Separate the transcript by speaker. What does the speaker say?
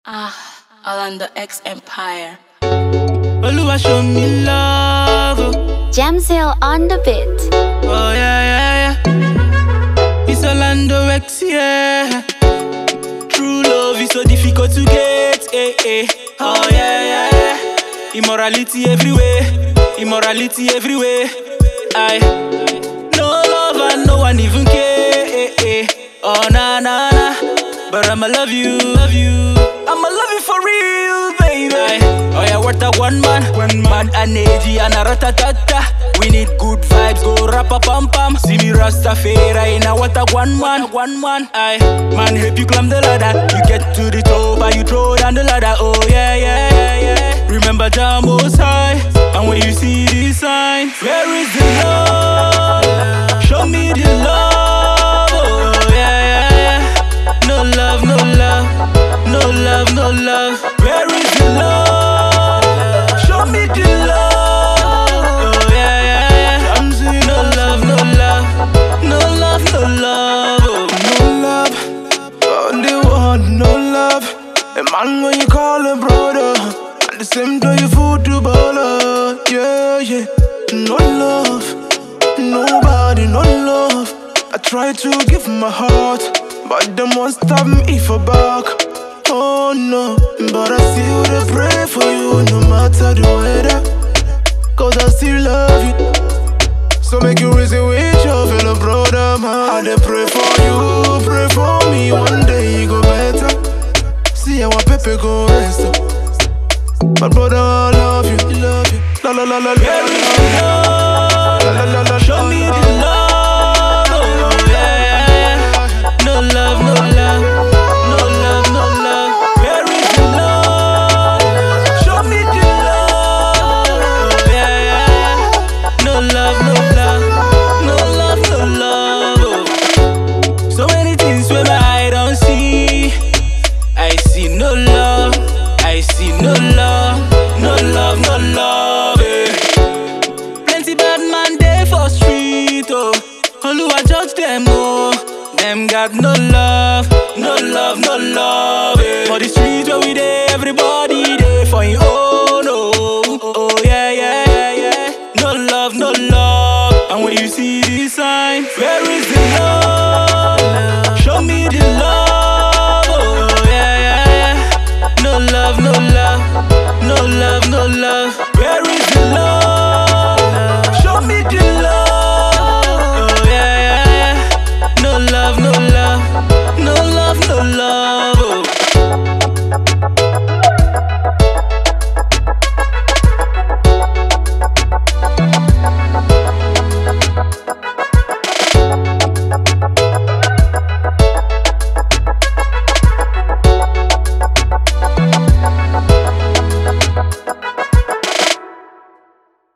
Speaker 1: Orlando X Empire.
Speaker 2: Oluwa show me love.
Speaker 3: Jamzil on the beat.
Speaker 2: Oh yeah. It's Orlando X, yeah. True love is so difficult to get, eh. Oh yeah. Immorality everywhere. I no love and no one even care, eh. Oh na. But I'ma love you. I'ma love you for real, baby. Oh yeah, what a one man energy and a ratatata. We need good vibes, go rapa-pam-pam. See me Rastafari in a what a one man. Aye, man help you climb the ladder. You get to the top and you throw down the ladder. Oh yeah. Remember Jah Most High. And when you see these signs, where is the love? Show me the love. Oh yeah. No love. Where is the love? Show me the love. Oh yeah. I'm saying no love.
Speaker 4: Only one, no love. A man when you call a brother, and the same day you food to baller. Yeah. No love, nobody, no love. I try to give my heart, but them won't stop me for back. Oh no, but I still dey pray for you no matter the weather, 'cause I still love you. So make you reason with your fellow brother, man. I dey pray for you, pray for me. One day you go better. See how a Pepe go rest up. But brother, I love you. La.
Speaker 2: Where is the love? Show me the love. Oh yeah. No love. Where is the love? Show me the love. Oh yeah. No love. Oh. So many things where my eye don't see. I see no love. No love, eh. Plenty bad man there for street, oh. Oluwa judge them, oh. Them got no love.